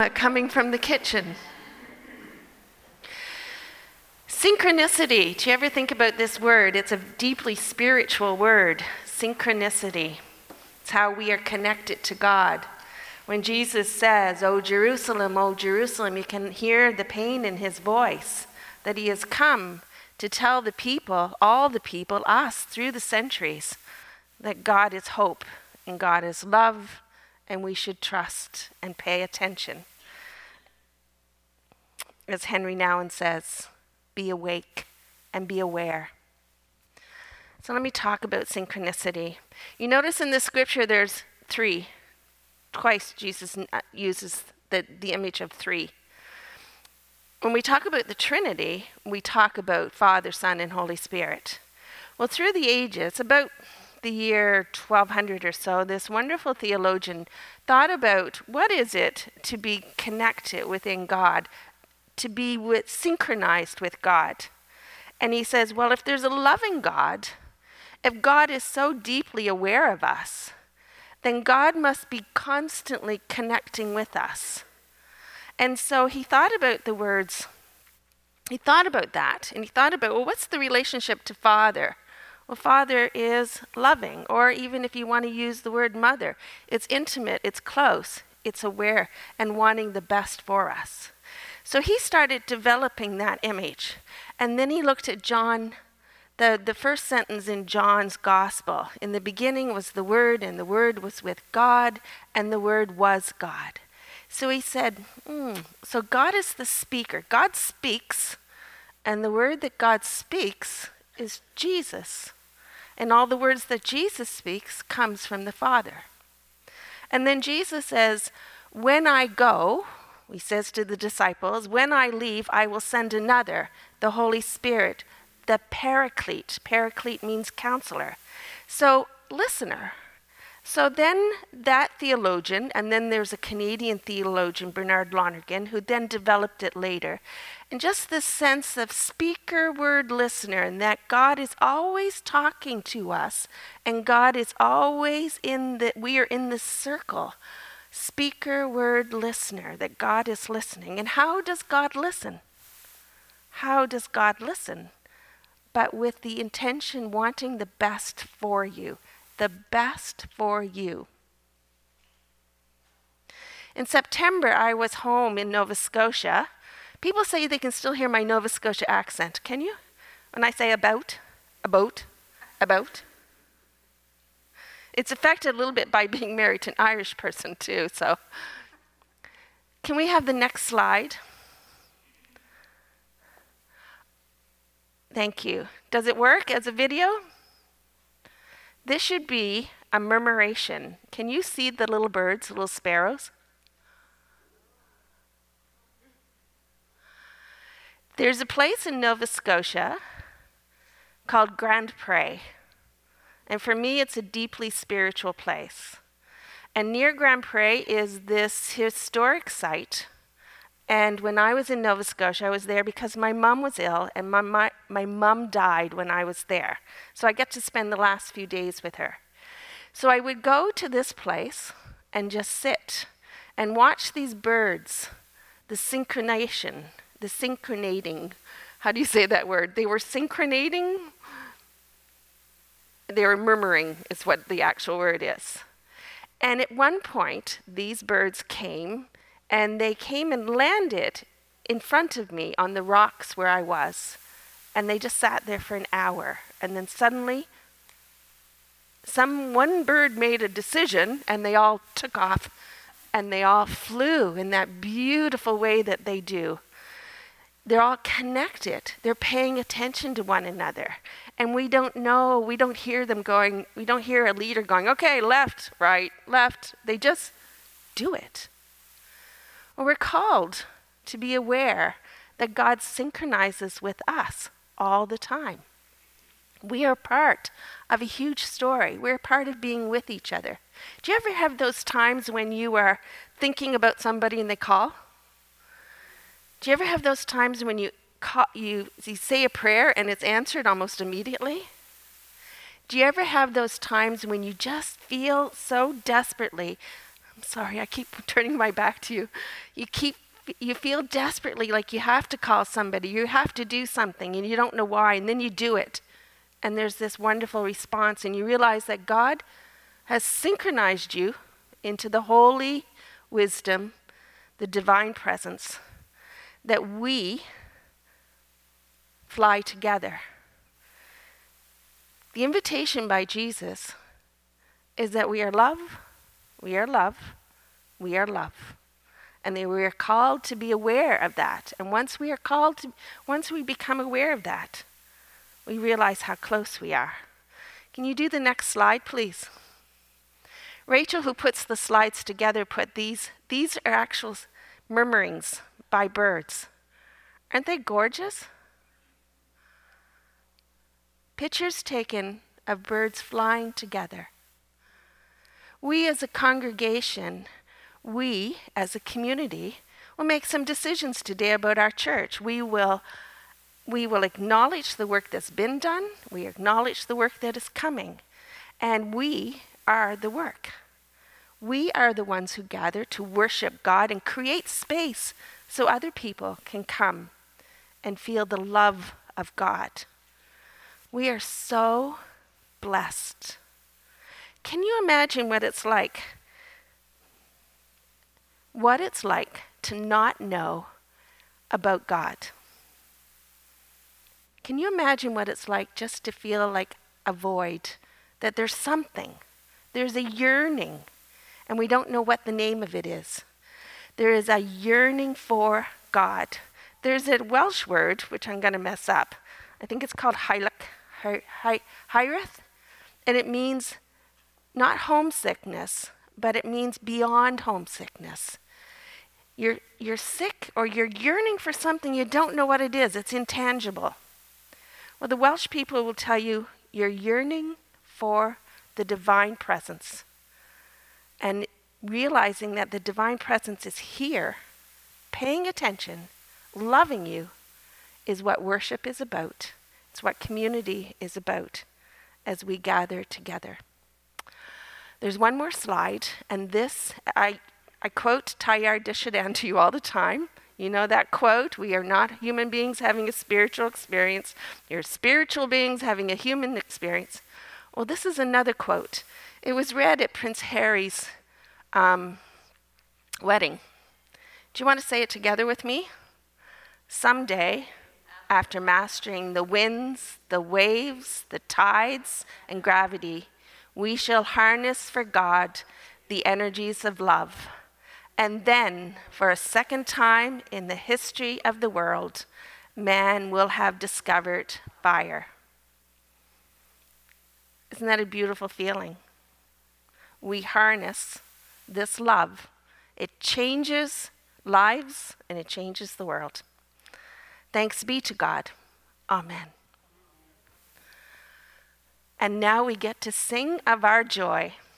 coming from the kitchen. Synchronicity. Do you ever think about this word? It's a deeply spiritual word, synchronicity. It's how we are connected to God. When Jesus says, O Jerusalem, you can hear the pain in his voice, that he has come to tell the people, all the people, us, through the centuries, that God is hope and God is love, and we should trust and pay attention. As Henry Nouwen says, be awake and be aware. So let me talk about synchronicity. You notice in this scripture there's three. Twice Jesus uses the image of three. When we talk about the Trinity, we talk about Father, Son, and Holy Spirit. Well, through the ages, about the year 1200 or so, this wonderful theologian thought about what is it to be connected within God, to be synchronized with God. And he says, well, if there's a loving God, if God is so deeply aware of us, then God must be constantly connecting with us. And so he thought about the words, he thought about that, and he thought about, well, what's the relationship to Father? Well, Father is loving, or even if you want to use the word mother, it's intimate, it's close, it's aware, and wanting the best for us. So he started developing that image. And then he looked at John, the first sentence in John's gospel. In the beginning was the Word, and the Word was with God, and the Word was God. So he said, so God is the speaker. God speaks, and the word that God speaks is Jesus. And all the words that Jesus speaks comes from the Father. And then Jesus says, when I go, he says to the disciples, when I leave, I will send another, the Holy Spirit, the Paraclete. Paraclete means counselor. So, listener. So then that theologian, and then there's a Canadian theologian, Bernard Lonergan, who then developed it later. And just this sense of speaker, word, listener, and that God is always talking to us, and God is always we are in this circle. Speaker, word, listener, that God is listening. And how does God listen? How does God listen? But with the intention, wanting the best for you. The best for you. In September, I was home in Nova Scotia. People say they can still hear my Nova Scotia accent. Can you? When I say about. It's affected a little bit by being married to an Irish person too, so. Can we have the next slide? Thank you. Does it work as a video? This should be a murmuration. Can you see the little birds, little sparrows? There's a place in Nova Scotia called Grand Pre. And for me, it's a deeply spiritual place. And near Grand Pre is this historic site. And when I was in Nova Scotia, I was there because my mom was ill, and my mom died when I was there. So I get to spend the last few days with her. So I would go to this place and just sit and watch these birds, the synchronating. How do you say that word? They were synchronating. They were murmuring is what the actual word is. And at one point, these birds came, and they came and landed in front of me on the rocks where I was. And they just sat there for an hour. And then suddenly, one bird made a decision, and they all took off, and they all flew in that beautiful way that they do. They're all connected. They're paying attention to one another. And we don't know, we don't hear them going, we don't hear a leader going, okay, left, right, left. They just do it. Well, we're called to be aware that God synchronizes with us all the time. We are part of a huge story. We're part of being with each other. Do you ever have those times when you are thinking about somebody and they call? Do you ever have those times when you say a prayer and it's answered almost immediately? Do you ever have those times when you just feel so desperately, Sorry, I keep turning my back to you. You feel desperately like you have to call somebody, you have to do something, and you don't know why, and then you do it. And there's this wonderful response, and you realize that God has synchronized you into the holy wisdom, the divine presence, that we fly together. The invitation by Jesus is that we are love, we are love, we are love. And that we are called to be aware of that. And once we become aware of that, we realize how close we are. Can you do the next slide, please? Rachel, who puts the slides together, put these are actual murmurings by birds. Aren't they gorgeous? Pictures taken of birds flying together. We as a congregation, we as a community will make some decisions today about our church. We will acknowledge the work that's been done. We acknowledge the work that is coming. And we are the work. We are the ones who gather to worship God and create space so other people can come and feel the love of God. We are so blessed. Can you imagine what it's like? What it's like to not know about God? Can you imagine what it's like just to feel like a void, that there's something, there's a yearning, and we don't know what the name of it is. There is a yearning for God. There's a Welsh word, which I'm going to mess up. I think it's called hyreth, and it means not homesickness, but it means beyond homesickness. You're sick or you're yearning for something, you don't know what it is. It's intangible. Well, the Welsh people will tell you you're yearning for the divine presence. And realizing that the divine presence is here, paying attention, loving you, is what worship is about. It's what community is about as we gather together. There's one more slide, and this, I quote Teilhard de Chardin to you all the time. You know that quote, we are not human beings having a spiritual experience. You're spiritual beings having a human experience. Well, this is another quote. It was read at Prince Harry's wedding. Do you want to say it together with me? Someday, after mastering the winds, the waves, the tides, and gravity, we shall harness for God the energies of love. And then, for a second time in the history of the world, man will have discovered fire. Isn't that a beautiful feeling? We harness this love. It changes lives and it changes the world. Thanks be to God. Amen. And now we get to sing of our joy.